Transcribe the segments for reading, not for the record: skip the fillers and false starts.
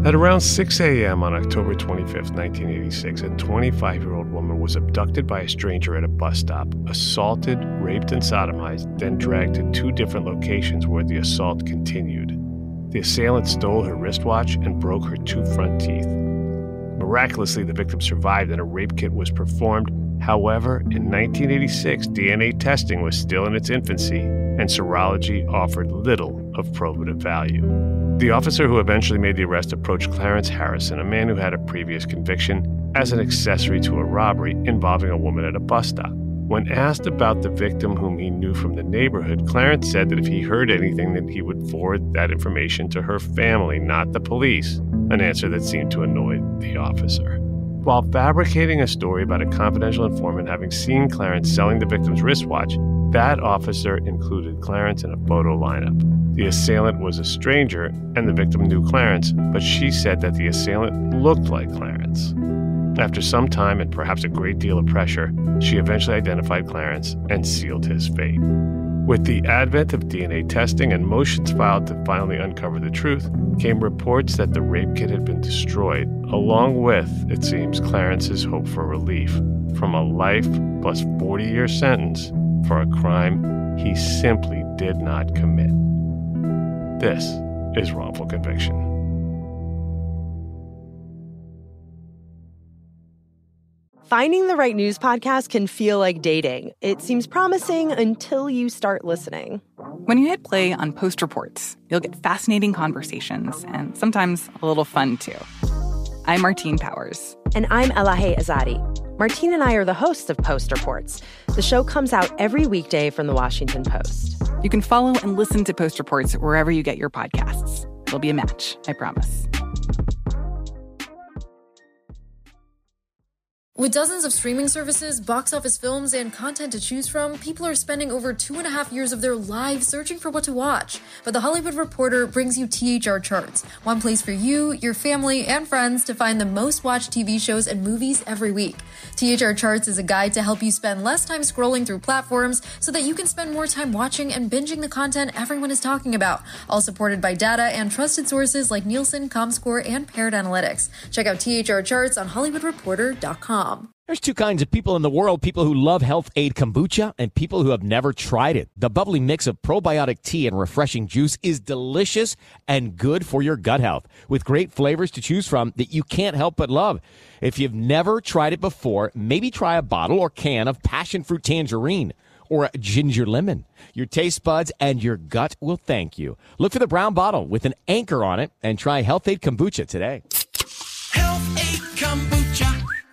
At around 6 a.m. on October 25th, 1986, a 25-year-old woman was abducted by a stranger at a bus stop, assaulted, raped, and sodomized, then dragged to two different locations where the assault continued. The assailant stole her wristwatch and broke her two front teeth. Miraculously, the victim survived and a rape kit was performed. However, in 1986, DNA testing was still in its infancy, and serology offered little of probative value. The officer who eventually made the arrest approached Clarence Harrison, a man who had a previous conviction as an accessory to a robbery involving a woman at a bus stop. When asked about the victim whom he knew from the neighborhood, Clarence said that if he heard anything, then he would forward that information to her family, not the police, an answer that seemed to annoy the officer. While fabricating a story about a confidential informant having seen Clarence selling the victim's wristwatch, that officer included Clarence in a photo lineup. The assailant was a stranger, and the victim knew Clarence, but she said that the assailant looked like Clarence. After some time and perhaps a great deal of pressure, she eventually identified Clarence and sealed his fate. With the advent of DNA testing and motions filed to finally uncover the truth, came reports that the rape kit had been destroyed, along with, it seems, Clarence's hope for relief from a life plus 40-year sentence for a crime he simply did not commit. This is Wrongful Conviction. Finding the right news podcast can feel like dating. It seems promising until you start listening. When you hit play on Post Reports, you'll get fascinating conversations and sometimes a little fun, too. I'm Martine Powers. And I'm Elahe Azadi. Martine and I are the hosts of Post Reports. The show comes out every weekday from the Washington Post. You can follow and listen to Post Reports wherever you get your podcasts. It'll be a match, I promise. With dozens of streaming services, box office films, and content to choose from, people are spending over 2.5 years of their lives searching for what to watch. But The Hollywood Reporter brings you THR Charts, one place for you, your family, and friends to find the most watched TV shows and movies every week. THR Charts is a guide to help you spend less time scrolling through platforms so that you can spend more time watching and binging the content everyone is talking about, all supported by data and trusted sources like Nielsen, Comscore, and Paired Analytics. Check out THR Charts on HollywoodReporter.com. There's two kinds of people in the world, people who love Health Aid Kombucha and people who have never tried it. The bubbly mix of probiotic tea and refreshing juice is delicious and good for your gut health, with great flavors to choose from that you can't help but love. If you've never tried it before, maybe try a bottle or can of passion fruit tangerine or a ginger lemon. Your taste buds and your gut will thank you. Look for the brown bottle with an anchor on it and try Health Aid Kombucha today. Health Aid Kombucha.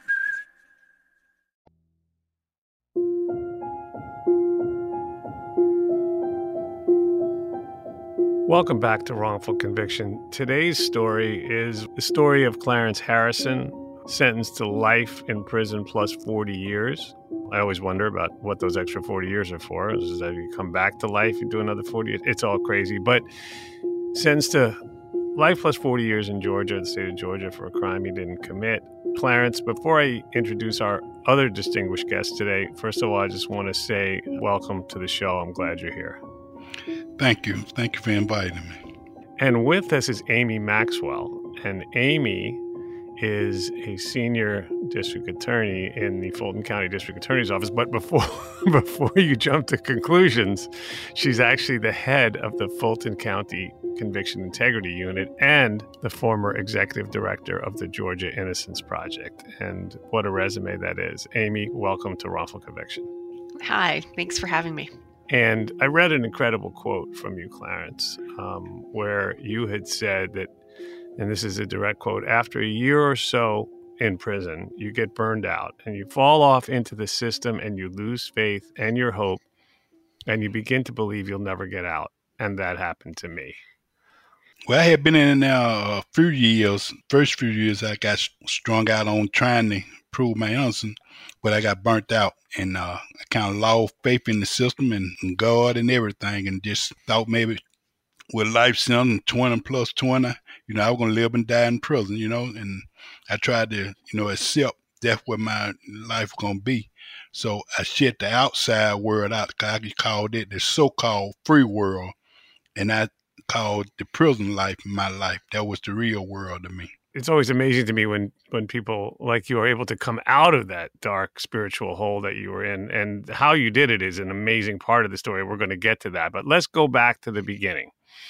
Welcome back to Wrongful Conviction. Today's story is the story of Clarence Harrison, sentenced to life in prison plus 40 years. I always wonder about what those extra 40 years are for. Is that you come back to life, you do another 40 years? It's all crazy. But sentenced to life plus 40 years in Georgia, the state of Georgia, for a crime he didn't commit. Clarence, before I introduce our other distinguished guest today, first of all, I just want to say welcome to the show. I'm glad you're here. Thank you. Thank you for inviting me. And with us is Amy Maxwell. And Amy is a senior district attorney in the Fulton County District Attorney's Office. But before you jump to conclusions, she's actually the head of the Fulton County Conviction Integrity Unit and the former executive director of the Georgia Innocence Project. And what a resume that is. Amy, welcome to Wrongful Conviction. Hi, thanks for having me. And I read an incredible quote from you, Clarence, where you had said that, and this is a direct quote, after a year or so in prison, you get burned out and you fall off into the system and you lose faith and your hope and you begin to believe you'll never get out. And that happened to me. Well, I had been in there a few years. First few years, I got strung out on trying to prove my innocence, but I got burnt out. And I kind of lost faith in the system and God and everything, and just thought maybe with life sentence 20 plus 20, I was going to live and die in prison, and I tried to, accept that's what my life was going to be. So I shut the outside world out, because I called it the so-called free world, and I call the prison life my life. That was the real world to me. It's always amazing to me when people like you are able to come out of that dark spiritual hole that you were in, and how you did it is an amazing part of the story. We're going to get to that, but let's go back to the beginning.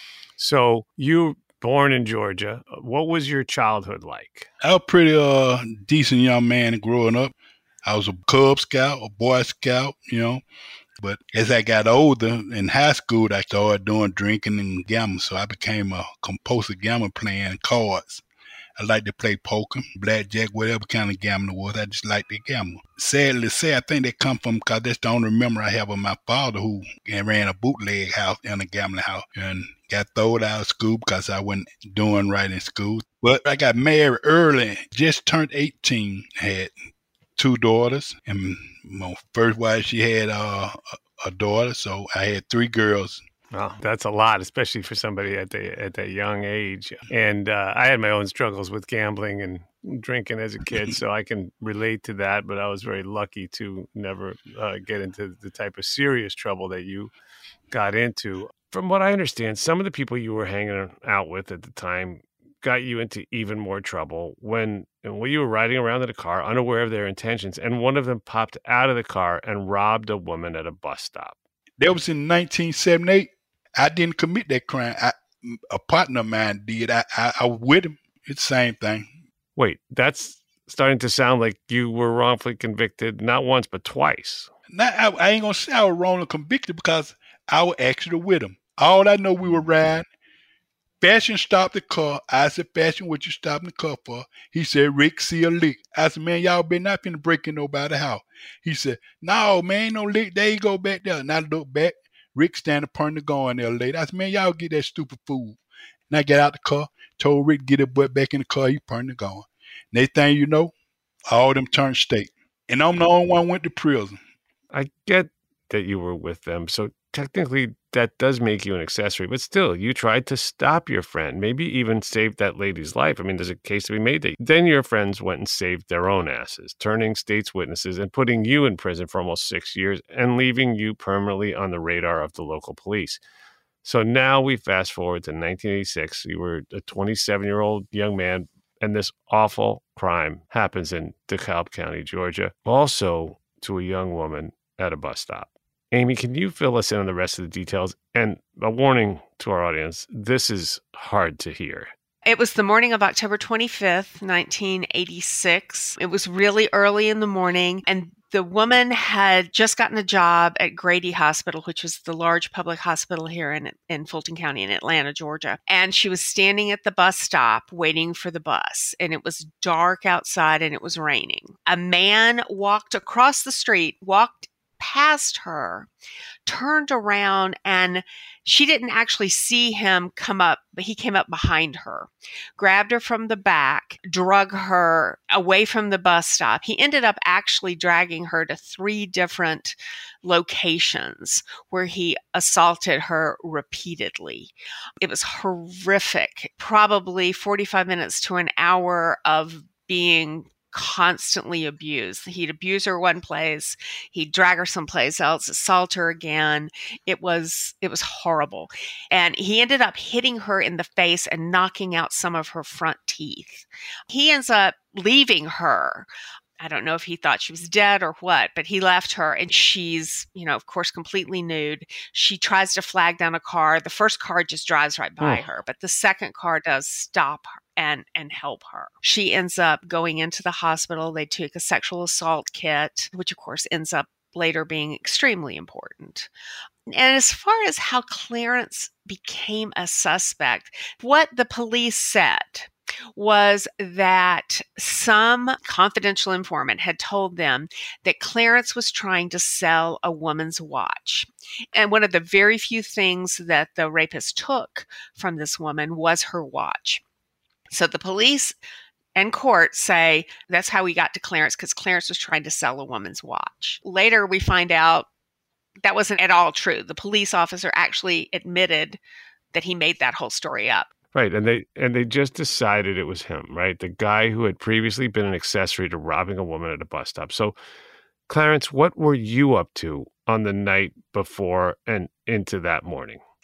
So you born in Georgia. What was your childhood like? I was a pretty decent young man growing up. I was a Cub Scout, a Boy Scout, But as I got older in high school, I started doing drinking and gambling. So I became a compulsive gambler playing cards. I like to play poker, blackjack, whatever kind of gambling it was. I just like to gamble. Sadly to say, I think they come from, because that's the only memory I have of my father, who ran a bootleg house and a gambling house and got thrown out of school because I wasn't doing right in school. But I got married early, just turned 18, had 2 daughters. And my first wife, she had a daughter, so I had 3 girls. Well, that's a lot, especially for somebody at that young age. And I had my own struggles with gambling and drinking as a kid, so I can relate to that. But I was very lucky to never get into the type of serious trouble that you got into. From what I understand, some of the people you were hanging out with at the time got you into even more trouble when you were riding around in a car, unaware of their intentions, and one of them popped out of the car and robbed a woman at a bus stop. That was in 1978. I didn't commit that crime. A partner of mine did. I was with him. It's the same thing. Wait, that's starting to sound like you were wrongfully convicted not once but twice. Now, I ain't going to say I was wrongly convicted because I was actually with him. All I know, we were riding. Fashion stopped the car. I said, Fashion, what you stopping the car for? He said, Rick, see a lick. I said, man, y'all been not finna break in nobody's house. He said, no, man, no lick. There you go back there. And I look back. Rick standing pointing the gun there later. I said, man, y'all get that stupid fool. And I got out the car, told Rick to get his butt back in the car. He pointing the gun. Next thing you know, all of them turned state. And I'm the only one went to prison. I get that you were with them, so technically that does make you an accessory, but still, you tried to stop your friend, maybe even save that lady's life. I mean, there's a case to be made that then your friends went and saved their own asses, turning state's witnesses and putting you in prison for almost 6 years and leaving you permanently on the radar of the local police. So now we fast forward to 1986. You were a 27-year-old young man, and this awful crime happens in DeKalb County, Georgia, also to a young woman at a bus stop. Amy, can you fill us in on the rest of the details? And a warning to our audience, this is hard to hear. It was the morning of October 25th, 1986. It was really early in the morning, and the woman had just gotten a job at Grady Hospital, which was the large public hospital here in Fulton County in Atlanta, Georgia. And she was standing at the bus stop waiting for the bus, and it was dark outside and it was raining. A man walked across the street, walked past her, turned around, and she didn't actually see him come up, but he came up behind her, grabbed her from the back, drug her away from the bus stop. He ended up actually dragging her to 3 different locations where he assaulted her repeatedly. It was horrific, probably 45 minutes to an hour of being constantly abused. He'd abuse her one place, he'd drag her someplace else, assault her again. It was horrible. And he ended up hitting her in the face and knocking out some of her front teeth. He ends up leaving her. I don't know if he thought she was dead or what, but he left her, and she's, of course, completely nude. She tries to flag down a car. The first car just drives right by her, but the second car does stop her and help her. She ends up going into the hospital. They took a sexual assault kit, which of course ends up later being extremely important. And as far as how Clarence became a suspect, what the police said was that some confidential informant had told them that Clarence was trying to sell a woman's watch. And one of the very few things that the rapist took from this woman was her watch. So the police and court say that's how we got to Clarence, because Clarence was trying to sell a woman's watch. Later, we find out that wasn't at all true. The police officer actually admitted that he made that whole story up. Right, and they just decided it was him, right? The guy who had previously been an accessory to robbing a woman at a bus stop. So, Clarence, what were you up to on the night before and into that morning?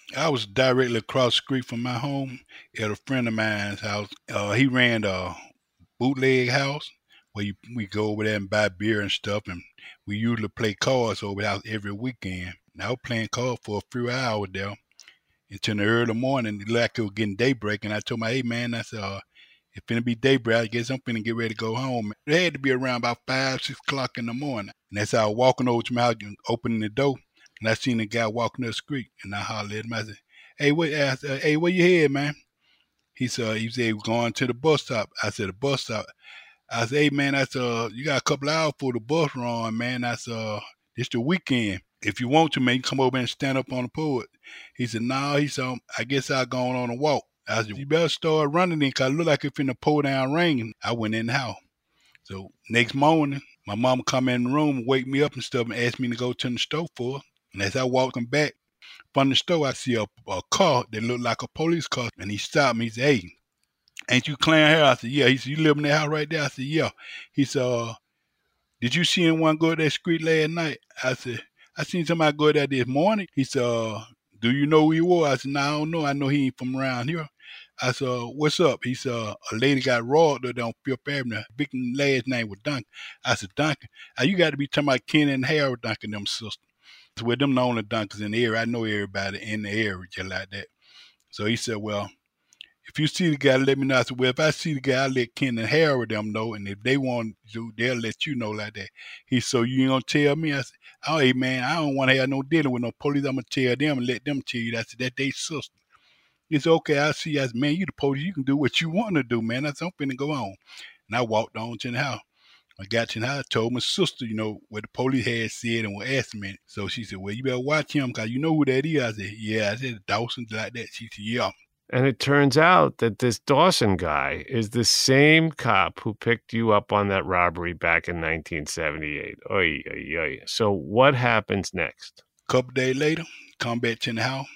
I was directly across the street from my home at a friend of mine's house. He ran a bootleg house where we go over there and buy beer and stuff, and we usually play cards over there every weekend. And I was playing cards for a few hours there until the early morning, like it was getting daybreak, and I told my, hey man, I said, it's finna be daybreak, I guess I'm finna get ready to go home. It had to be around about 5, 6 o'clock in the morning. And that's how I was walking over to my house and opening the door, and I seen a guy walking up the street, and I hollered at him, I said, hey, where you headed, man? He said he was going to the bus stop. I said, the bus stop? I said, hey man, I said, you got a couple hours for the bus run, man. I said, it's the weekend. If you want to, man, you come over and stand up on the porch. He said, no, he said, I guess I'll go on a walk. I said, you better start running then, because it looked like it finna pour down rain. I went in the house. So next morning, my mama come in the room and wake me up and stuff and asked me to go to the store for her. And as I walking back from the store, I see a car that looked like a police car. And he stopped me. He said, hey, ain't you Clarence Harris? I said, yeah. He said, you live in that house right there? I said, yeah. He said, did you see anyone go to that street last night? I said, I seen somebody go there this morning. He said, do you know who he was? I said, no, I don't know. I know he ain't from around here. I said, what's up? He said, a lady got robbed on Fifth Avenue. Victim last name was Duncan. I said, Duncan? You got to be talking about Kenny and Harold Duncan, them sisters. With them the only Duncans in the area. I know everybody in the area just like that. So he said, well, if you see the guy, let me know. I said, well, if I see the guy, I'll let Ken and Harold them know. And if they want to do, they'll let you know like that. He said, so you ain't going to tell me? I said, oh, hey, man, I don't want to have no dealing with no police. I'm going to tell them and let them tell you. I said, that's their sister. He said, okay, I see. I said, man, you the police. You can do what you want to do, man. I said, I'm finna go on. And I walked on to the house. I got to the house, told my sister, what the police had said and was asking me. So she said, well, you better watch him because you know who that is. I said, yeah. I said, Dawson, like that. She said, yeah. And it turns out that this Dawson guy is the same cop who picked you up on that robbery back in 1978. Oy, oy, oy. So what happens next? A couple days later, come back to the house.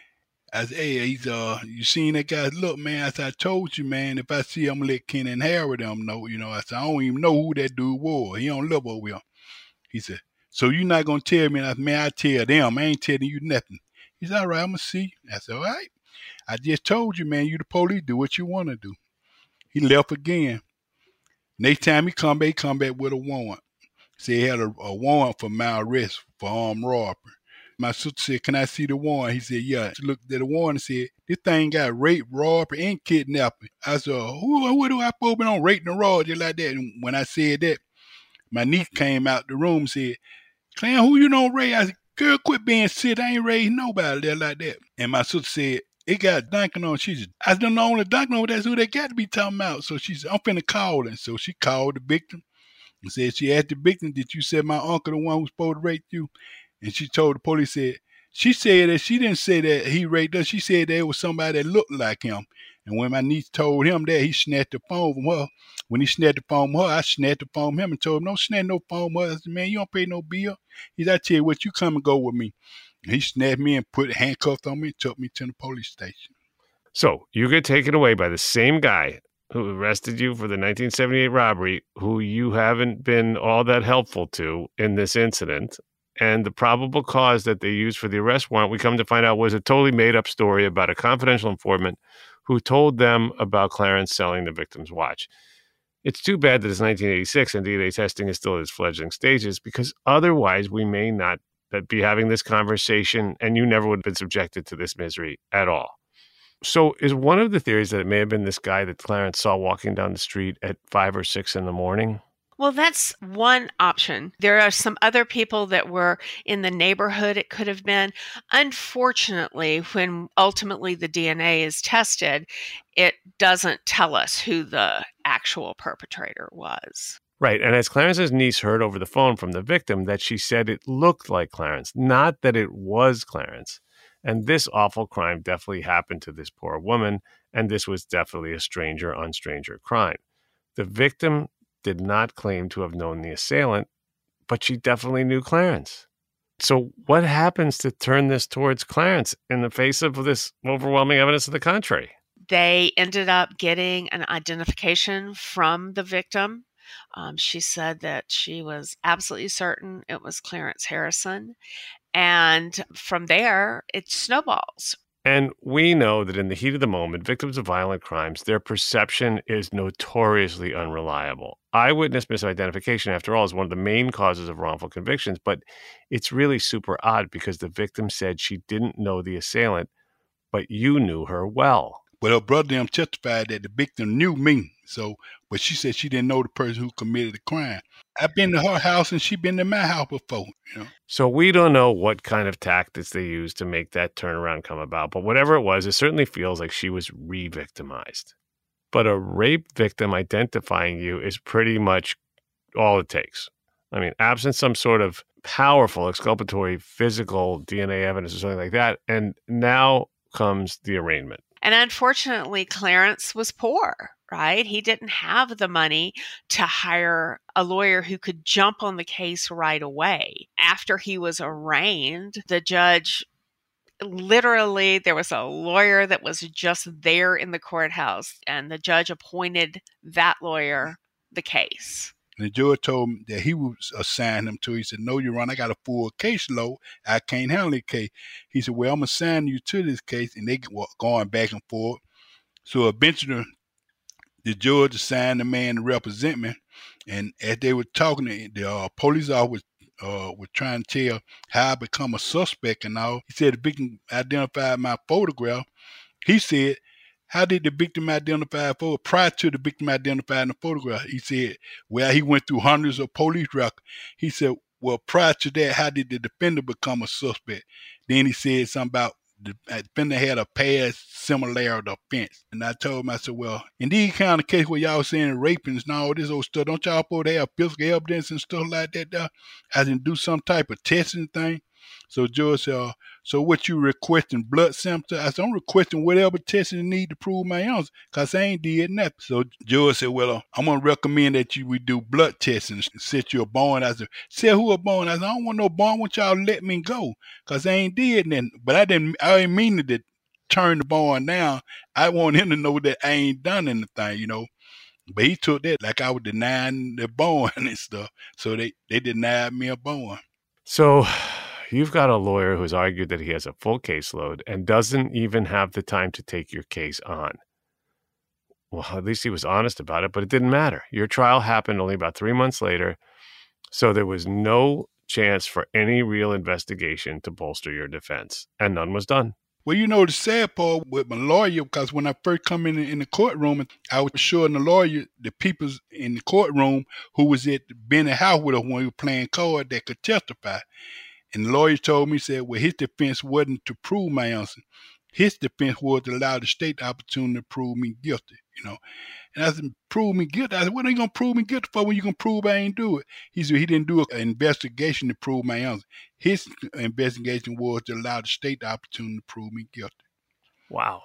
I said, hey, you seen that guy? Look, man, I said, I told you, man, if I see him, I'm going to let Ken and Harold them know. I said, I don't even know who that dude was. He don't live over here. He said, so you're not going to tell me? I said, man, I tell them. I ain't telling you nothing. He said, all right, I'm going to see. I said, all right. I just told you, man, you the police, do what you want to do. He left again. Next time he come back with a warrant. Said he had a warrant for my arrest for armed robbery. My sister said, can I see the warrant? He said, yeah. She looked at the warrant and said, this thing got rape, robbery, and kidnapping. I said, what do I supposed to be on raping and robbing just like that? And when I said that, my niece came out the room and said, Clan, who you don't raise? I said, girl, quit being sick. I ain't raising nobody there like that. And my sister said, it got Duncan on. She said, I don't know only Duncan on. That's who they got to be talking about. So she said, I'm finna call. And so she called the victim and said, she asked the victim, did you say my uncle the one who's supposed to rape you? And she told the police, she said that she didn't say that he raped her. She said that it was somebody that looked like him. And when my niece told him that, he snatched the phone from her. When he snatched the phone from her, I snatched the phone from him and told him, don't snatch no phone from her. I said, man, you don't pay no bill. He said, I tell you what, you come and go with me. And he snapped me and put handcuffs on me and took me to the police station. So you get taken away by the same guy who arrested you for the 1978 robbery, who you haven't been all that helpful to in this incident. And the probable cause that they used for the arrest warrant, we come to find out, was a totally made-up story about a confidential informant who told them about Clarence selling the victim's watch. It's too bad that it's 1986 and DNA testing is still in its fledgling stages, because otherwise we may not be having this conversation and you never would have been subjected to this misery at all. So is one of the theories that it may have been this guy that Clarence saw walking down the street at 5 or 6 in the morning? Well, that's one option. There are some other people that were in the neighborhood it could have been. Unfortunately, when ultimately the DNA is tested, it doesn't tell us who the actual perpetrator was. Right. And as Clarence's niece heard over the phone from the victim, that she said it looked like Clarence, not that it was Clarence. And this awful crime definitely happened to this poor woman, and this was definitely a stranger on stranger crime. The victim did not claim to have known the assailant, but she definitely knew Clarence. So what happens to turn this towards Clarence in the face of this overwhelming evidence to the contrary? They ended up getting an identification from the victim. She said that she was absolutely certain it was Clarence Harrison. And from there, it snowballs. And we know that in the heat of the moment, victims of violent crimes, their perception is notoriously unreliable. Eyewitness misidentification, after all, is one of the main causes of wrongful convictions, but it's really super odd because the victim said she didn't know the assailant, but you knew her well. But her brother them testified that the victim knew me. But she said she didn't know the person who committed the crime. I've been to her house and she been to my house before. So we don't know what kind of tactics they used to make that turnaround come about. But whatever it was, it certainly feels like she was re-victimized. But a rape victim identifying you is pretty much all it takes. I mean, absent some sort of powerful exculpatory physical DNA evidence or something like that. And now comes the arraignment. And unfortunately, Clarence was poor, right? He didn't have the money to hire a lawyer who could jump on the case right away. After he was arraigned, the judge literally, there was a lawyer that was just there in the courthouse, and the judge appointed that lawyer the case. And the judge told him that he was assigned him to. He said, "No, Your Honor, I got a full caseload. I can't handle the case." He said, "Well, I'm assigning you to this case." And they were going back and forth. So eventually, the judge assigned the man to represent me. And as they were talking, the police officer was trying to tell how I become a suspect and all. He said the victim identified my photograph. He said, "How did the victim identify for prior to the victim identifying the photograph?" He said, "Well, he went through hundreds of police records." He said, "Well, prior to that, how did the defendant become a suspect?" Then he said something about the defendant had a past similarity offense. And I told him, I said, "Well, in these kind of cases where y'all saying rapings and all this old stuff, don't y'all supposed to have physical evidence and stuff like that? I didn't do some type of testing thing." So Judge said, "So what you requesting, blood sample?" I said, "I'm requesting whatever testing you need to prove my innocence, because I ain't did nothing." So Judge said, "Well, I'm going to recommend that we do blood testing, set you a bond." I said, "Who a bond?" I said, "I don't want no bond. I want y'all to let me go, because I ain't did nothing." But I ain't mean to turn the bond down. I want him to know that I ain't done anything, But he took that like I was denying the bond and stuff. So they denied me a bond. So you've got a lawyer who's argued that he has a full caseload and doesn't even have the time to take your case on. Well, at least he was honest about it, but it didn't matter. Your trial happened only about 3 months later, so there was no chance for any real investigation to bolster your defense, and none was done. Well, the sad part with my lawyer, because when I first come in the courtroom, I was showing the lawyer the people in the courtroom who was at Benny house with us when we were playing cards that could testify. And the lawyer told me, said, well, his defense wasn't to prove my innocence. His defense was to allow the state the opportunity to prove me guilty, And I said, "Prove me guilty?" I said, "What are you going to prove me guilty for when you can prove I ain't do it?" He said he didn't do an investigation to prove my innocence. His investigation was to allow the state the opportunity to prove me guilty. Wow.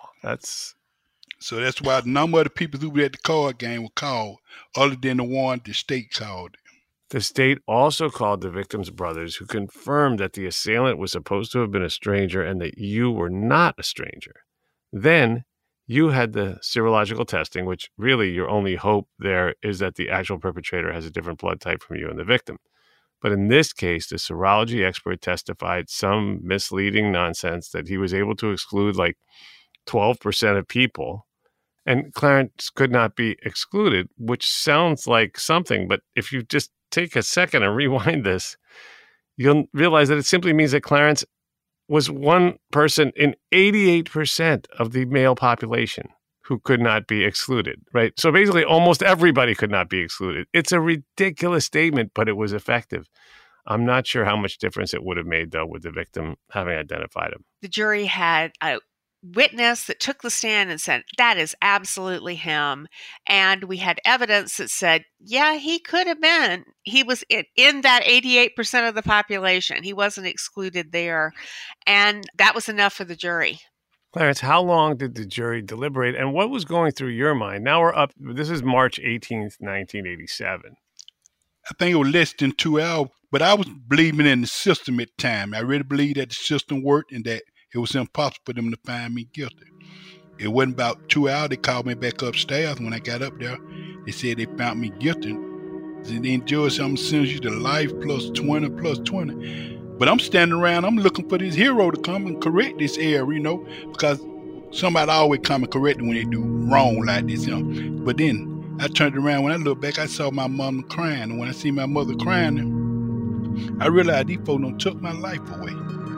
So that's why a number of the people who were at the card game were called, other than the one the state called. The state also called the victim's brothers, who confirmed that the assailant was supposed to have been a stranger and that you were not a stranger. Then you had the serological testing, which really your only hope there is that the actual perpetrator has a different blood type from you and the victim. But in this case, the serology expert testified some misleading nonsense that he was able to exclude like 12% of people, and Clarence could not be excluded, which sounds like something. But if you just take a second and rewind this, you'll realize that it simply means that Clarence was one person in 88% of the male population who could not be excluded, right? So basically almost everybody could not be excluded. It's a ridiculous statement, but it was effective. I'm not sure how much difference it would have made, though, with the victim having identified him. The jury had a witness that took the stand and said, that is absolutely him. And we had evidence that said, yeah, he could have been. He was in that 88% of the population. He wasn't excluded there. And that was enough for the jury. Clarence, how long did the jury deliberate, and what was going through your mind? Now we're up, this is March 18th, 1987. I think it was less than 2 hours, but I was believing in the system at the time. I really believed that the system worked and that it was impossible for them to find me guilty. It wasn't about 2 hours. They called me back upstairs. When I got up there, they said they found me guilty. And then judge, I'm going to send you to life plus 20 plus 20. But I'm standing around, I'm looking for this hero to come and correct this error, because somebody always come and correct it when they do wrong like this, But then I turned around, when I looked back, I saw my mom crying. And when I see my mother crying, I realized these folks done took my life away.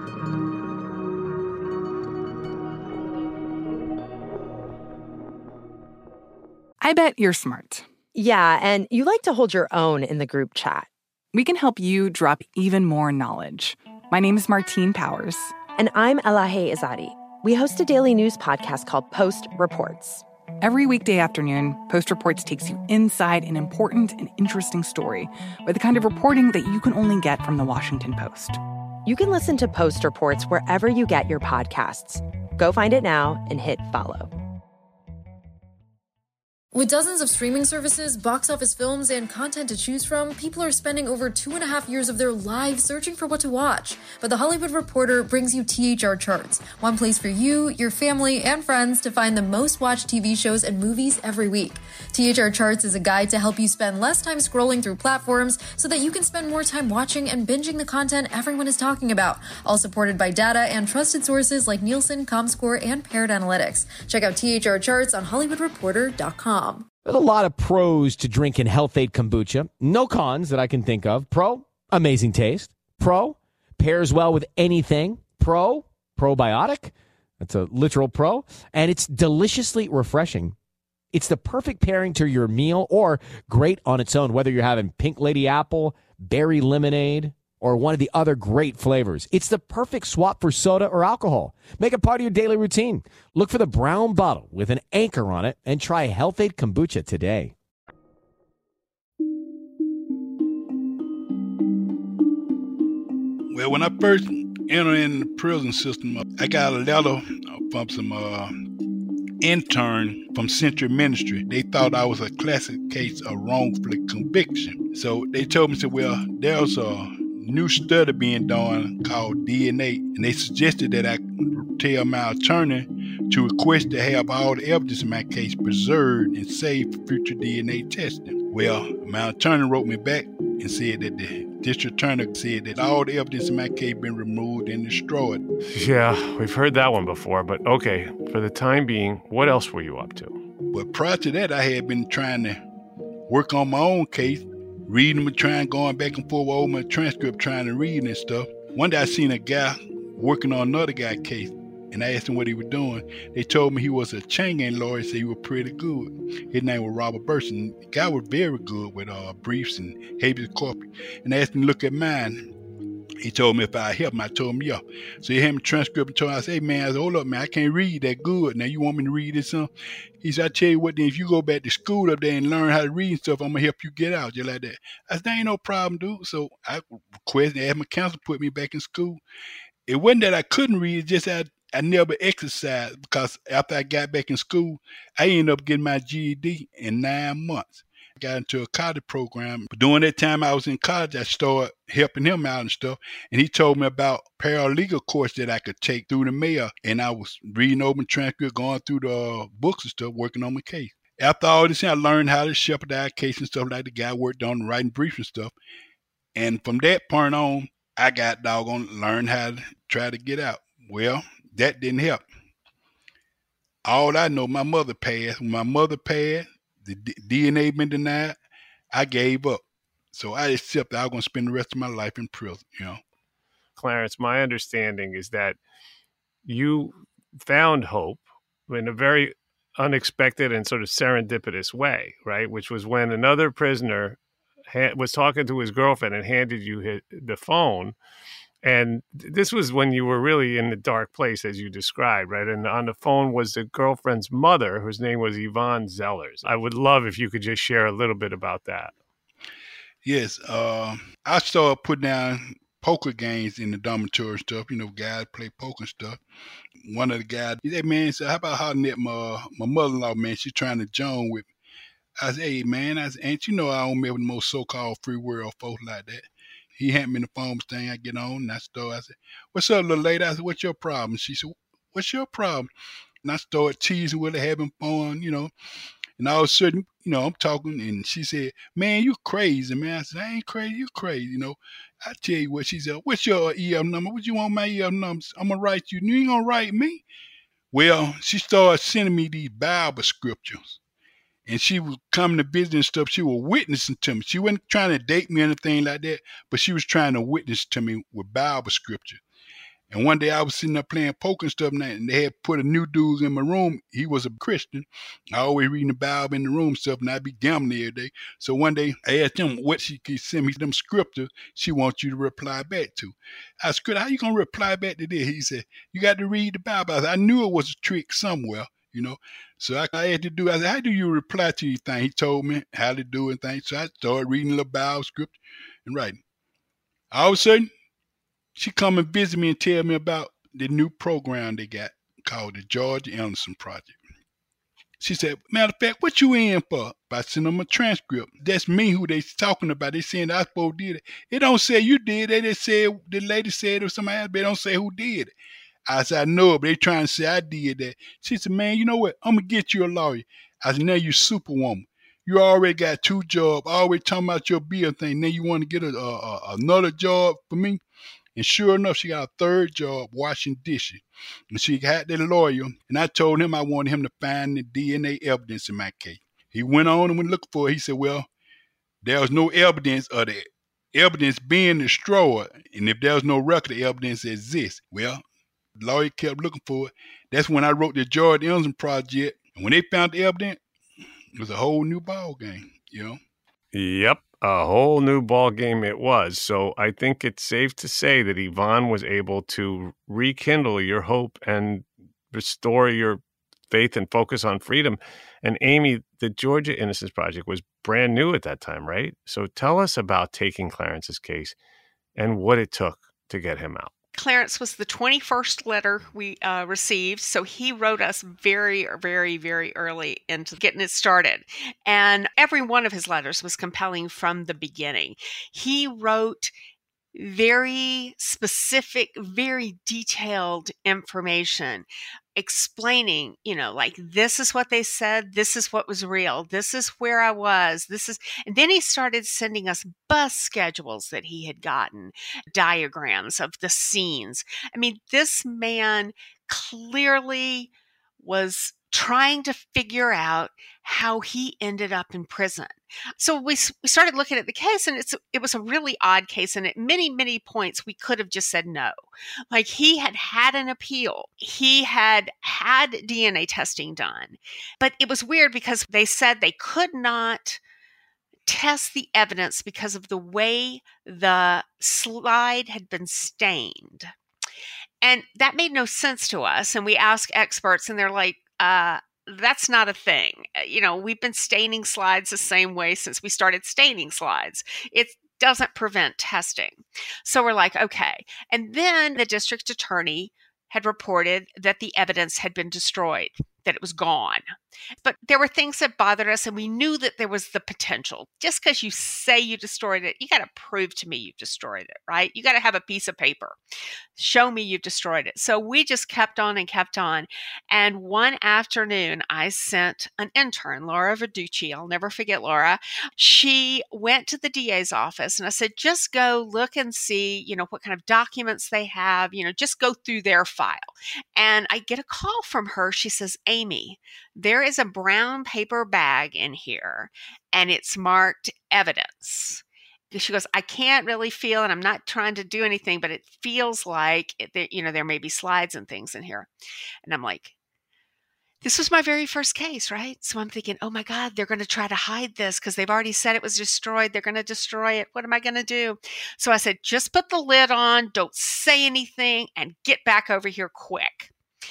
I bet you're smart. Yeah, and you like to hold your own in the group chat. We can help you drop even more knowledge. My name is Martine Powers. And I'm Elahe Izadi. We host a daily news podcast called Post Reports. Every weekday afternoon, Post Reports takes you inside an important and interesting story with the kind of reporting that you can only get from the Washington Post. You can listen to Post Reports wherever you get your podcasts. Go find it now and hit follow. With dozens of streaming services, box office films, and content to choose from, people are spending over 2.5 years of their lives searching for what to watch. But The Hollywood Reporter brings you THR Charts, one place for you, your family, and friends to find the most watched TV shows and movies every week. THR Charts is a guide to help you spend less time scrolling through platforms so that you can spend more time watching and binging the content everyone is talking about, all supported by data and trusted sources like Nielsen, Comscore, and Paired Analytics. Check out THR Charts on HollywoodReporter.com. There's a lot of pros to drinking Health-Ade kombucha. No cons that I can think of. Pro, amazing taste. Pro, pairs well with anything. Pro, probiotic. That's a literal pro. And it's deliciously refreshing. It's the perfect pairing to your meal or great on its own, whether you're having pink lady apple, berry lemonade, or one of the other great flavors. It's the perfect swap for soda or alcohol. Make it part of your daily routine. Look for the brown bottle with an anchor on it and try Health-Ade kombucha today. Well, when I first entered in the prison system, I got a letter from some intern from Century Ministry. They thought I was a classic case of wrongful conviction. So they told me, well, there's a new study being done called DNA, and they suggested that I tell my attorney to request to have all the evidence in my case preserved and saved for future DNA testing. Well, my attorney wrote me back and said that the district attorney said that all the evidence in my case been removed and destroyed. Yeah, we've heard that one before, but okay, for the time being, what else were you up to? But prior to that, I had been trying to work on my own case, reading and trying, going back and forth over my transcript, trying to read and stuff. One day I seen a guy working on another guy's case, and I asked him what he was doing. They told me he was a chain gang lawyer, so he was pretty good. His name was Robert Burson. The guy was very good with briefs and habeas corpus. And I asked him to look at mine. He told me if I help him. I told him, yeah. So he had me transcript and told him, I said, hey, man, I said, hold up, man, I can't read that good. Now, you want me to read this? He said, I tell you what, then, if you go back to school up there and learn how to read and stuff, I'm going to help you get out, just like that. I said, there ain't no problem, dude. So I requested, asked my counsel to put me back in school. It wasn't that I couldn't read, it's just that I never exercised, because after I got back in school, I ended up getting my GED in 9 months. I got into a college program. But during that time I was in college, I started helping him out and stuff. And he told me about paralegal course that I could take through the mail. And I was reading over transcript, going through the books and stuff, working on my case. After all this, I learned how to shepherd our case and stuff like the guy worked on, writing briefs and stuff. And from that point on, I got learned how to try to get out. Well, that didn't help. All I know, my mother passed. When my mother passed, the DNA been denied, I gave up. So I accepted I was going to spend the rest of my life in prison, Clarence, my understanding is that you found hope in a very unexpected and sort of serendipitous way, right? Which was when another prisoner was talking to his girlfriend and handed you the phone. And this was when you were really in the dark place, as you described, right? And on the phone was the girlfriend's mother, whose name was Yvonne Zellers. I would love if you could just share a little bit about that. Yes. I started putting down poker games in the dormitory and stuff. Guys play poker and stuff. One of the guys, he said, man, how about hollering at my mother-in-law, man? She's trying to join with me. I said, hey, man, ain't you know I don't mess with the most so-called free world folks like that. He handed me the phone thing. I get on and I said, what's up, little lady? I said, what's your problem? She said, what's your problem? And I started teasing with her, having fun, And all of a sudden, I'm talking, and she said, "Man, you crazy, man." I said, "I ain't crazy, you crazy, I tell you what," she said, "What's your EF number? What you want my EF numbers? I'm going to write you. You ain't going to write me?" Well, she started sending me these Bible scriptures. And she was coming to visit and stuff. She was witnessing to me. She wasn't trying to date me or anything like that, but she was trying to witness to me with Bible scripture. And one day I was sitting there playing poker and stuff, and they had put a new dude in my room. He was a Christian. I always reading the Bible in the room and stuff, and I'd be gambling every day. So one day I asked him what she could send me them scriptures she wants you to reply back to. I said, "How you going to reply back to this?" He said, "You got to read the Bible." I said, I knew it was a trick somewhere, So I had to do, I said, "How do you reply to these things?" He told me how to do it and things. So I started reading the Bible scripture and writing. All of a sudden, she come and visit me and tell me about the new program they got called the George Anderson Project. She said, "Matter of fact, what you in for?" I sent them a transcript. That's me who they talking about. They saying I supposed to did it. It don't say you did. They just said, the lady said it was somebody else, but they don't say who did it. I said, "I know it, but they trying to say I did that." She said, "Man, you know what? I'm going to get you a lawyer." I said, "Now you superwoman. You already got 2 jobs. Always talking about your bill thing. Now you want to get another job for me?" And sure enough, she got a 3rd job washing dishes. And she had the lawyer, and I told him I wanted him to find the DNA evidence in my case. He went on and went looking for it. He said, "Well, there was no evidence of the evidence being destroyed. And if there was no record of evidence that exists." Well, the lawyer kept looking for it. That's when I wrote the George Anderson Project. And when they found the evidence, it was a whole new ball game, Yep, a whole new ball game it was. So I think it's safe to say that Yvonne was able to rekindle your hope and restore your faith and focus on freedom. And Amy, the Georgia Innocence Project was brand new at that time, right? So tell us about taking Clarence's case and what it took to get him out. Clarence was the 21st letter we received, so he wrote us very, very, very early into getting it started. And every one of his letters was compelling from the beginning. He wrote very specific, very detailed information explaining, like, this is what they said, this is what was real, this is where I was, and then he started sending us bus schedules that he had gotten, diagrams of the scenes. I mean, this man clearly was trying to figure out how he ended up in prison. So we started looking at the case, and it was a really odd case. And at many, many points, we could have just said no. Like, he had an appeal. He had DNA testing done. But it was weird because they said they could not test the evidence because of the way the slide had been stained. And that made no sense to us. And we asked experts, and they're like, that's not a thing. We've been staining slides the same way since we started staining slides. It doesn't prevent testing. So we're like, okay. And then the district attorney had reported that the evidence had been destroyed, that it was gone. But there were things that bothered us, and we knew that there was the potential. Just because you say you destroyed it, you got to prove to me you've destroyed it, right? You got to have a piece of paper. Show me you've destroyed it. So we just kept on and kept on. And one afternoon, I sent an intern, Laura Verducci. I'll never forget Laura. She went to the DA's office, and I said, just go look and see, what kind of documents they have, just go through their file. And I get a call from her. She says, "Amy, there is a brown paper bag in here, and it's marked evidence." She goes, "I can't really feel, and I'm not trying to do anything, but it feels like, there may be slides and things in here." And I'm like, this was my very first case, right? So I'm thinking, oh my God, they're going to try to hide this because they've already said it was destroyed. They're going to destroy it. What am I going to do? So I said, just put the lid on, don't say anything, and get back over here quick.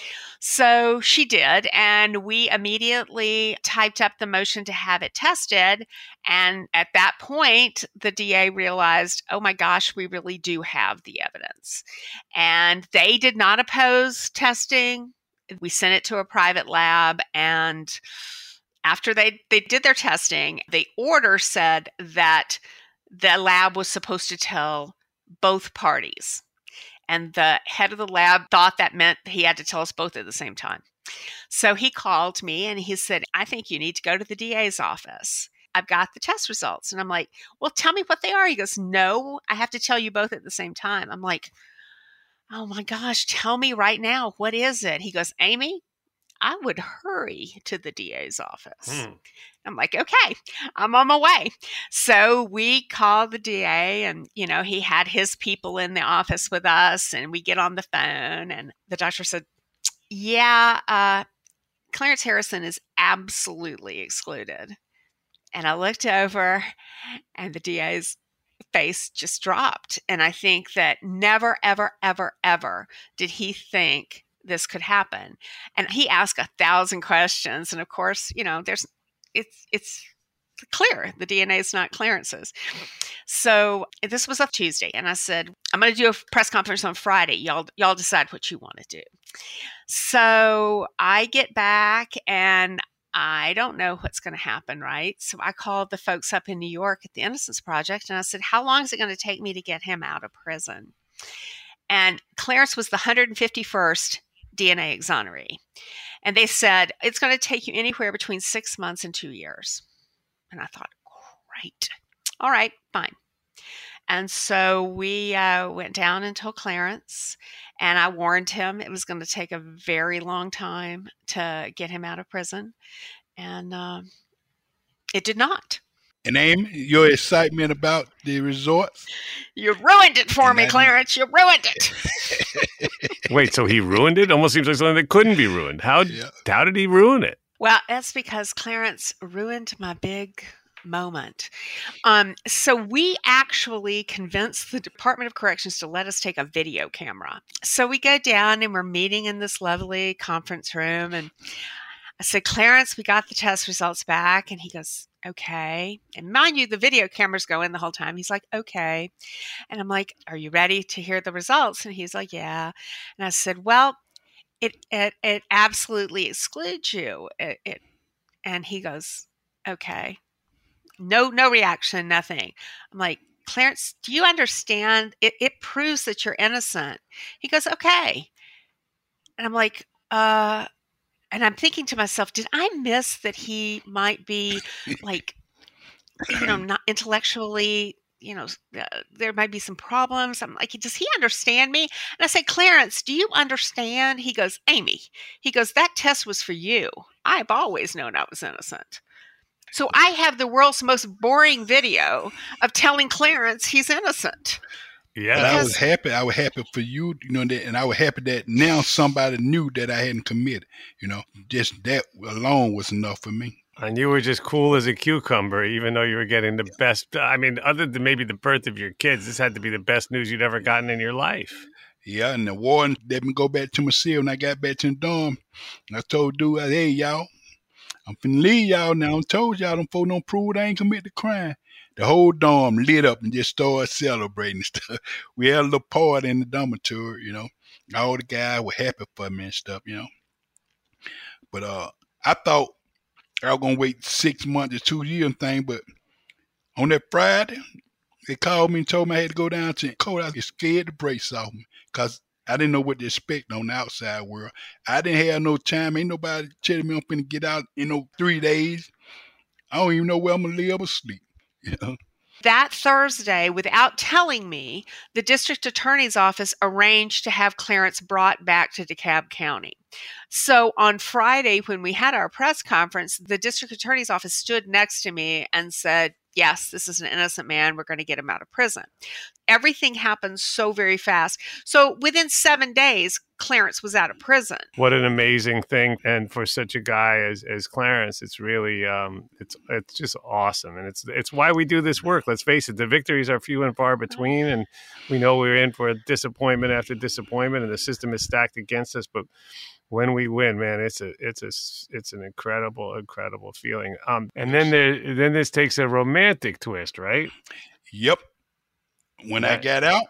So she did, and we immediately typed up the motion to have it tested. And at that point, the DA realized, oh my gosh, we really do have the evidence. And they did not oppose testing. We sent it to a private lab, and after they did their testing, the order said that the lab was supposed to tell both parties. And the head of the lab thought that meant he had to tell us both at the same time. So he called me and he said, I think you need to go to the DA's office. I've got the test results. And I'm like, well, tell me what they are. He goes, no, I have to tell you both at the same time. I'm like, oh my gosh, tell me right now. What is it? He goes, Amy, I would hurry to the DA's office. I'm like, okay, I'm on my way. So we called the DA and, he had his people in the office with us and we get on the phone and the doctor said, yeah, Clarence Harrison is absolutely excluded. And I looked over and the DA's face just dropped. And I think that never, ever, ever, ever did he think this could happen. And he asked 1,000 questions. And of course, it's clear the DNA is not Clarence's. So this was a Tuesday. And I said, I'm going to do a press conference on Friday. Y'all decide what you want to do. So I get back and I don't know what's going to happen, right? So I called the folks up in New York at the Innocence Project and I said, how long is it going to take me to get him out of prison? And Clarence was the 151st DNA exoneree. And they said, it's going to take you anywhere between 6 months and 2 years. And I thought, great. All right, fine. And so we went down and told Clarence, and I warned him it was going to take a very long time to get him out of prison. And it did not. And Amy, your excitement about the results? You ruined it for me, Clarence. You ruined it. Wait, so he ruined it? Almost seems like something that couldn't be ruined. How did he ruin it? Well, that's because Clarence ruined my big moment. So we actually convinced the Department of Corrections to let us take a video camera. So we go down and we're meeting in this lovely conference room. And I said, Clarence, we got the test results back. And he goes, okay. And mind you, the video cameras go in the whole time. He's like, okay. And I'm like, are you ready to hear the results? And he's like, yeah. And I said, well, it absolutely excludes you. And he goes, okay. No reaction, nothing. I'm like, Clarence, do you understand? It proves that you're innocent. He goes, okay. And I'm like, and I'm thinking to myself, did I miss that he might be like, not intellectually, there might be some problems. I'm like, does he understand me? And I say, Clarence, do you understand? He goes, Amy, that test was for you. I've always known I was innocent. So I have the world's most boring video of telling Clarence he's innocent. Yeah, but I was happy. I was happy for you, and I was happy that now somebody knew that I hadn't committed. Just that alone was enough for me. And you were just cool as a cucumber, even though you were getting the best. I mean, other than maybe the birth of your kids, this had to be the best news you'd ever gotten in your life. Yeah, and the warden let me go back to my cell. When I got back to the dorm, I told dude, hey, y'all, I'm finna leave y'all now. I told y'all them folks don't prove I ain't commit the crime. The whole dorm lit up and just started celebrating stuff. We had a little party in the dormitory, All the guys were happy for me and stuff, But I thought I was going to wait 6 months or 2 years thing, but on that Friday, they called me and told me I had to go down to court. I was scared the brakes off me because I didn't know what to expect on the outside world. I didn't have no time. Ain't nobody telling me I'm finna get out in 3 days. I don't even know where I'm going to live or sleep. That Thursday, without telling me, the district attorney's office arranged to have Clarence brought back to DeKalb County. So on Friday, when we had our press conference, the district attorney's office stood next to me and said, yes, this is an innocent man. We're going to get him out of prison. Everything happened so very fast. So within 7 days, Clarence was out of prison. What an amazing thing. And for such a guy as Clarence, it's really, it's just awesome. And it's why we do this work. Let's face it, the victories are few and far between. And we know we're in for disappointment after disappointment and the system is stacked against us. But when we win, man, it's an incredible feeling. And then this takes a romantic twist, right? Yep. When I got out,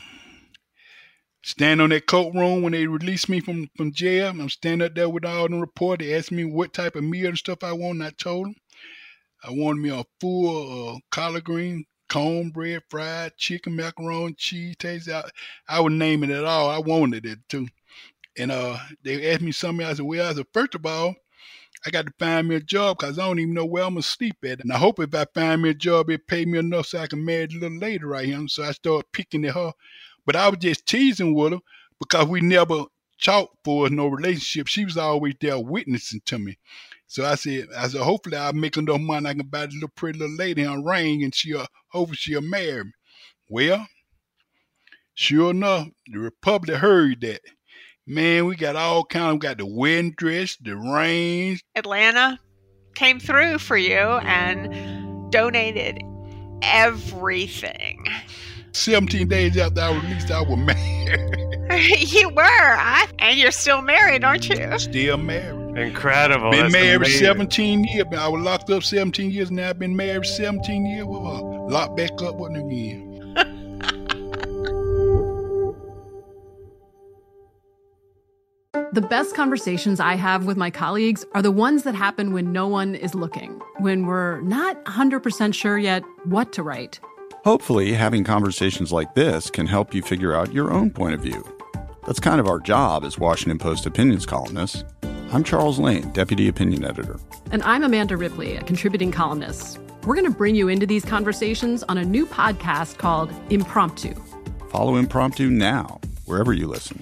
stand on that courtroom when they released me from jail, I'm standing up there with all the reporters. They asked me what type of meal and stuff I wanted, and I told them I wanted me a full collard green, cornbread, fried chicken, macaroni, cheese, taste. I was naming it all. I wanted it too. And they asked me something. I said, first of all, I got to find me a job because I don't even know where I'm going to sleep at. And I hope if I find me a job, it pay me enough so I can marry a little later right here. So I started picking at her. But I was just teasing with her because we never talked for no relationship. She was always there witnessing to me. So I said, hopefully I'll make enough money I can buy this little pretty little lady a ring and hopefully she'll marry me. Well, sure enough, the Republic heard that. Man, we got all kinds. We got the wedding dress, the rings. Atlanta came through for you and donated everything. 17 days after I was released, I was married. You were, and you're still married, aren't you? Still married. Incredible. Been That's married amazing. 17 years. I was locked up 17 years. Now I've been married 17 years with her. Locked back up with her again. The best conversations I have with my colleagues are the ones that happen when no one is looking, when we're not 100% sure yet what to write. Hopefully, having conversations like this can help you figure out your own point of view. That's kind of our job as Washington Post opinions columnists. I'm Charles Lane, Deputy Opinion Editor. And I'm Amanda Ripley, a contributing columnist. We're going to bring you into these conversations on a new podcast called Impromptu. Follow Impromptu now, wherever you listen.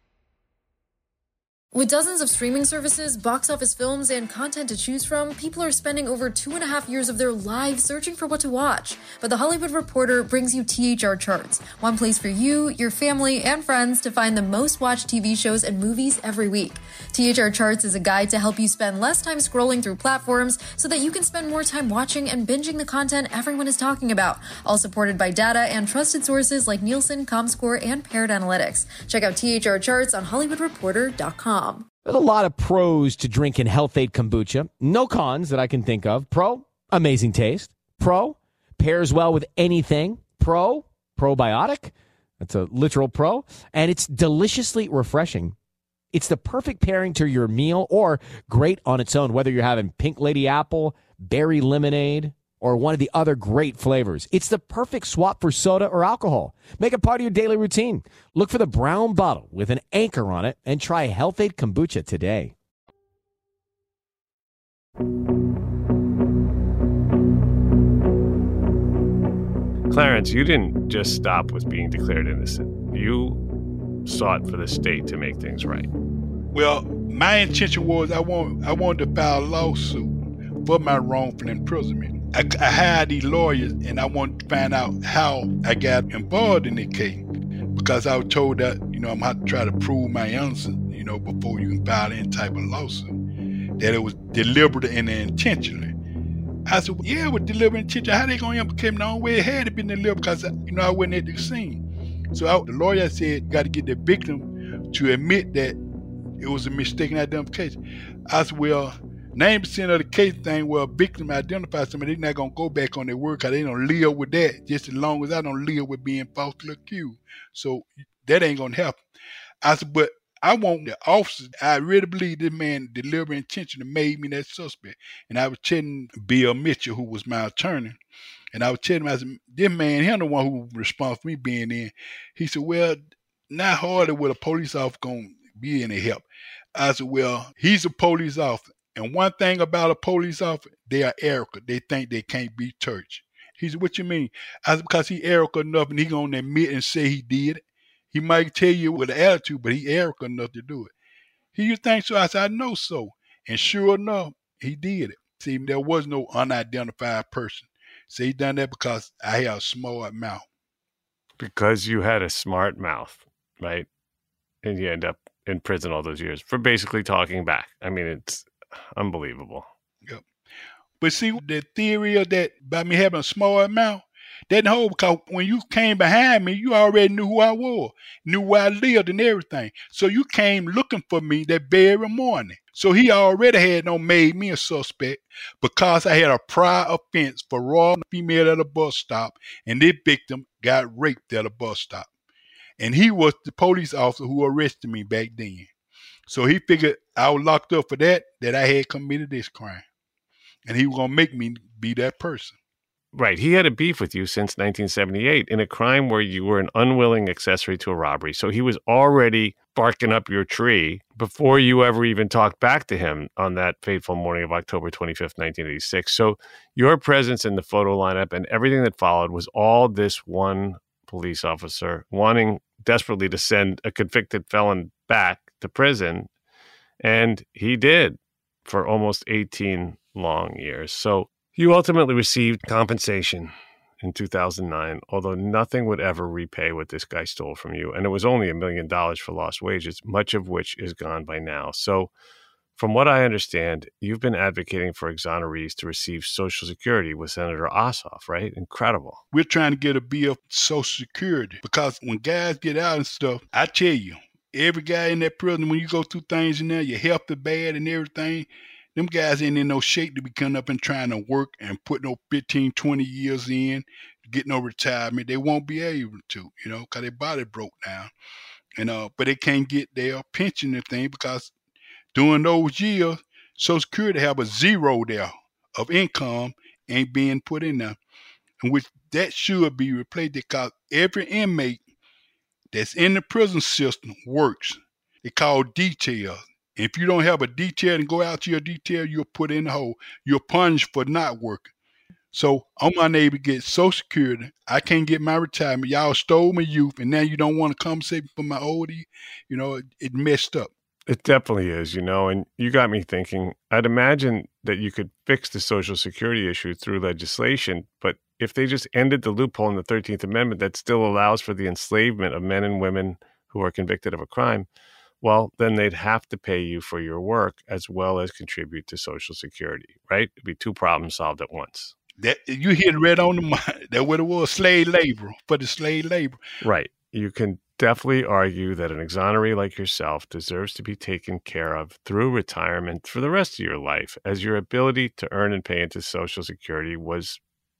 With dozens of streaming services, box office films, and content to choose from, people are spending over 2.5 years of their lives searching for what to watch. But The Hollywood Reporter brings you THR Charts, one place for you, your family, and friends to find the most watched TV shows and movies every week. THR Charts is a guide to help you spend less time scrolling through platforms so that you can spend more time watching and binging the content everyone is talking about, all supported by data and trusted sources like Nielsen, Comscore, and Parrot Analytics. Check out THR Charts on HollywoodReporter.com. There's a lot of pros to drinking Health Aid kombucha. No cons that I can think of. Pro, amazing taste. Pro, pairs well with anything. Pro, probiotic. That's a literal pro. And it's deliciously refreshing. It's the perfect pairing to your meal or great on its own, whether you're having pink lady apple, berry lemonade, or one of the other great flavors. It's the perfect swap for soda or alcohol. Make it part of your daily routine. Look for the brown bottle with an anchor on it and try Health Aid kombucha today. Clarence, you didn't just stop with being declared innocent. You sought for the state to make things right. Well, my intention was I wanted to file a lawsuit for my wrongful imprisonment. I hired these lawyers, and I wanted to find out how I got involved in the case, because I was told that, I'm going to have to try to prove my innocence, before you can file any type of lawsuit, that it was deliberate and intentionally. I said, well, yeah, it was deliberate and intentional. How they going to implicate me? No way it had to be deliberate because, I wasn't at the scene. So the lawyer said, got to get the victim to admit that it was a mistaken identification. I said, well, 90% of the case thing where a victim identifies somebody, they're not going to go back on their word because they don't live with that just as long as I don't live with being falsely accused. So that ain't going to happen. I said, but I want the officers. I really believe this man deliberate intention made me that suspect. And I was telling Bill Mitchell, who was my attorney, and I was telling him, I said, this man, he's the one who was responsible for me being in. He said, well, not hardly will a police officer going to be any help. I said, well, he's a police officer. And one thing about a police officer, they are arrogant. They think they can't be touched. He said, what you mean? I said, because he arrogant enough and he going to admit and say he did it. He might tell you with an attitude, but he arrogant enough to do it. You think so? I said, I know so. And sure enough, he did it. See, there was no unidentified person. So he done that because I had a smart mouth. Because you had a smart mouth, right? And you end up in prison all those years for basically talking back. I mean, it's unbelievable. Yep. But see, the theory of that, by me having a smart mouth, that didn't hold, because when you came behind me, you already knew who I was, knew where I lived and everything. So you came looking for me that very morning. So he already had made me a suspect because I had a prior offense for robbing a female at a bus stop, and this victim got raped at a bus stop. And he was the police officer who arrested me back then. So he figured I was locked up for that I had committed this crime. And he was going to make me be that person. Right. He had a beef with you since 1978 in a crime where you were an unwilling accessory to a robbery. So he was already barking up your tree before you ever even talked back to him on that fateful morning of October 25th, 1986. So your presence in the photo lineup and everything that followed was all this one police officer wanting desperately to send a convicted felon back to prison. And he did for almost 18 long years. So you ultimately received compensation in 2009, although nothing would ever repay what this guy stole from you. And it was only $1 million for lost wages, much of which is gone by now. So from what I understand, you've been advocating for exonerees to receive Social Security with Senator Ossoff, right? Incredible. We're trying to get a bill for Social Security because when guys get out and stuff, I tell you, every guy in that prison, when you go through things in there, your health is bad and everything, them guys ain't in no shape to be coming up and trying to work and put no 15, 20 years in, get no retirement. They won't be able to, because their body broke down. But they can't get their pension and thing because during those years, Social Security have a zero there of income ain't being put in there. And which that should be replaced because every inmate that's in the prison system works. They call detail. If you don't have a detail and go out to your detail, you're put in the hole. You're punished for not working. So I'm unable to get Social Security. I can't get my retirement. Y'all stole my youth, and now you don't want to compensate for my old age. It messed up. It definitely is, and you got me thinking. I'd imagine that you could fix the Social Security issue through legislation, but if they just ended the loophole in the 13th Amendment that still allows for the enslavement of men and women who are convicted of a crime, well, then they'd have to pay you for your work as well as contribute to Social Security, right? It'd be two problems solved at once. That you hit it right on the mind. That what it was, slave labor, for the slave labor. Right. You can definitely argue that an exoneree like yourself deserves to be taken care of through retirement for the rest of your life, as your ability to earn and pay into Social Security was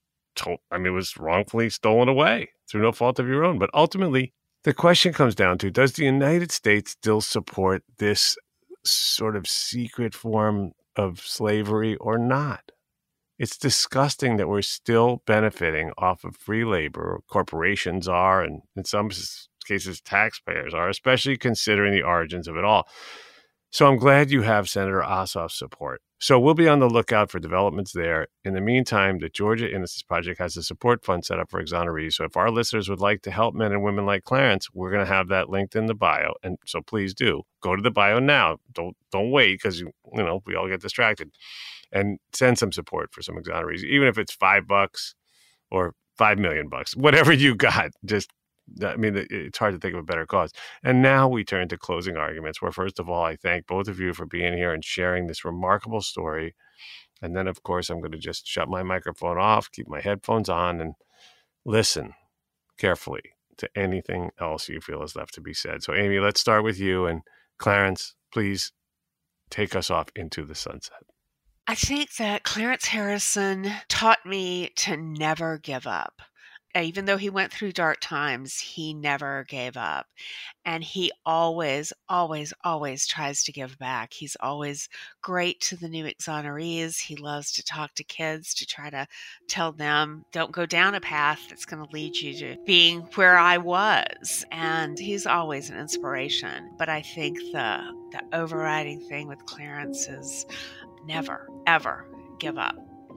wrongfully stolen away through no fault of your own. But ultimately, the question comes down to, does the United States still support this sort of secret form of slavery or not? It's disgusting that we're still benefiting off of free labor. Corporations are, and in some cases, taxpayers are, especially considering the origins of it all. So I'm glad you have Senator Ossoff's support. So we'll be on the lookout for developments there. In the meantime, the Georgia Innocence Project has a support fund set up for exonerees. So if our listeners would like to help men and women like Clarence, we're going to have that linked in the bio. And so please do go to the bio now. Don't wait because we all get distracted, and send some support for some exonerees, even if it's $5 or $5 million, whatever you got. It's hard to think of a better cause. And now we turn to closing arguments, where first of all, I thank both of you for being here and sharing this remarkable story. And then, of course, I'm going to just shut my microphone off, keep my headphones on, and listen carefully to anything else you feel is left to be said. So, Amy, let's start with you. And Clarence, please take us off into the sunset. I think that Clarence Harrison taught me to never give up. Even though he went through dark times, he never gave up. And he always, always, always tries to give back. He's always great to the new exonerees. He loves to talk to kids to try to tell them, don't go down a path that's going to lead you to being where I was. And he's always an inspiration. But I think the overriding thing with Clarence is never, ever give up.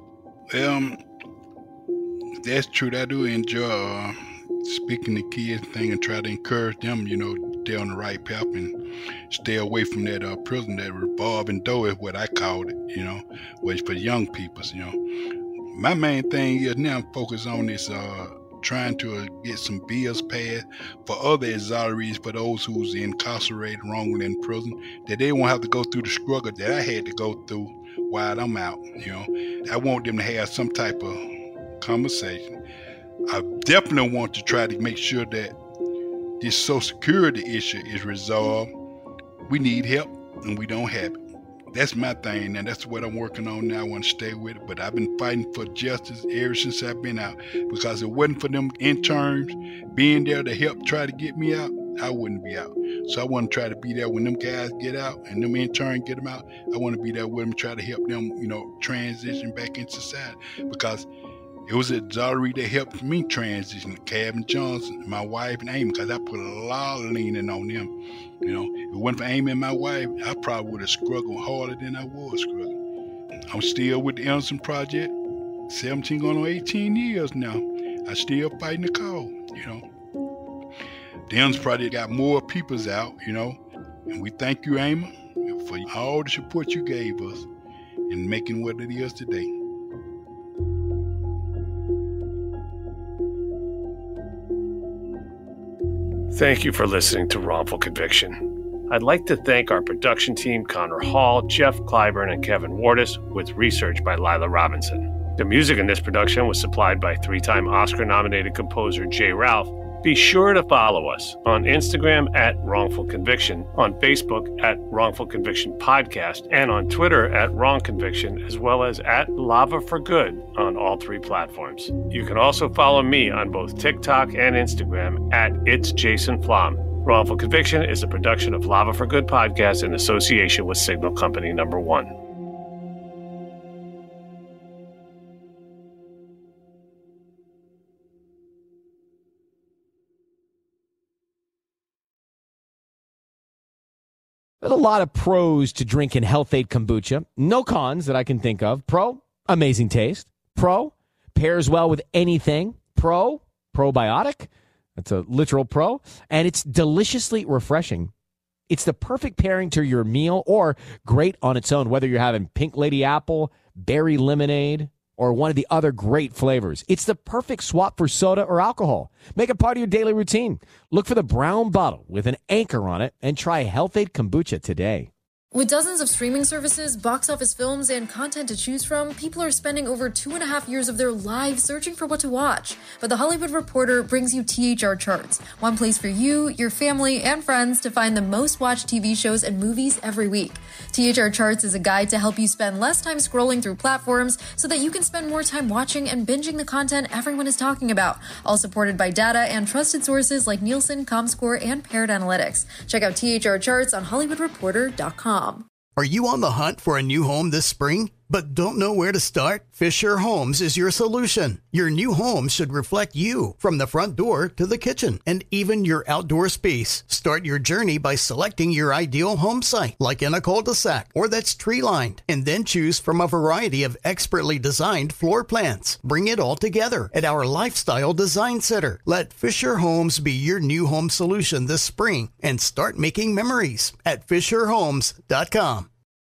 That's true. I do enjoy speaking to kids and try to encourage them, stay on the right path and stay away from that prison, that revolving door is what I called it, was for young people, My main thing is now focus on this trying to get some bills passed for other exonerees, for those who's incarcerated wrongly in prison, that they won't have to go through the struggle that I had to go through while I'm out. I want them to have some type of conversation. I definitely want to try to make sure that this Social Security issue is resolved. We need help and we don't have it. That's my thing, and that's what I'm working on now. I want to stay with it, but I've been fighting for justice ever since I've been out, because if it wasn't for them interns being there to help try to get me out, I wouldn't be out. So I want to try to be there when them guys get out and them interns get them out. I want to be there with them, try to help them, transition back into society, because It was Zari that helped me transition to Calvin Johnson, my wife and Amy, because I put a lot of leaning on them. You know, if it wasn't for Amy and my wife, I probably would have struggled harder than I was struggling. I'm still with the Anderson Project, 17 going on 18 years now. I still fighting the call, you know. The Anderson Project got more peoples out, you know, and we thank you, Amy, for all the support you gave us in making what it is today. Thank you for listening to Wrongful Conviction. I'd like to thank our production team, Connor Hall, Jeff Clyburn, and Kevin Wardis, with research by Lila Robinson. The music in this production was supplied by three-time Oscar-nominated composer Jay Ralph. Be sure to follow us on Instagram at Wrongful Conviction, on Facebook at Wrongful Conviction Podcast, and on Twitter at Wrong Conviction, as well as at Lava for Good on all three platforms. You can also follow me on both TikTok and Instagram at It's Jason Flom. Wrongful Conviction is a production of Lava for Good Podcast in association with Signal Company No. 1. There's a lot of pros to drinking Health Aid kombucha. No cons that I can think of. Pro, amazing taste. Pro, pairs well with anything. Pro, probiotic. That's a literal pro. And it's deliciously refreshing. It's the perfect pairing to your meal or great on its own, whether you're having pink lady apple, berry lemonade, or one of the other great flavors. It's the perfect swap for soda or alcohol. Make it part of your daily routine. Look for the brown bottle with an anchor on it and try Health Aid Kombucha today. With dozens of streaming services, box office films, and content to choose from, people are spending over 2.5 years of their lives searching for what to watch. But The Hollywood Reporter brings you THR Charts, one place for you, your family, and friends to find the most watched TV shows and movies every week. THR Charts is a guide to help you spend less time scrolling through platforms so that you can spend more time watching and binging the content everyone is talking about, all supported by data and trusted sources like Nielsen, Comscore, and Paired Analytics. Check out THR Charts on HollywoodReporter.com. Are you on the hunt for a new home this spring, but don't know where to start? Fisher Homes is your solution. Your new home should reflect you, from the front door to the kitchen, and even your outdoor space. Start your journey by selecting your ideal home site, like in a cul-de-sac or that's tree-lined, and then choose from a variety of expertly designed floor plans. Bring it all together at our Lifestyle Design Center. Let Fisher Homes be your new home solution this spring and start making memories at FisherHomes.com.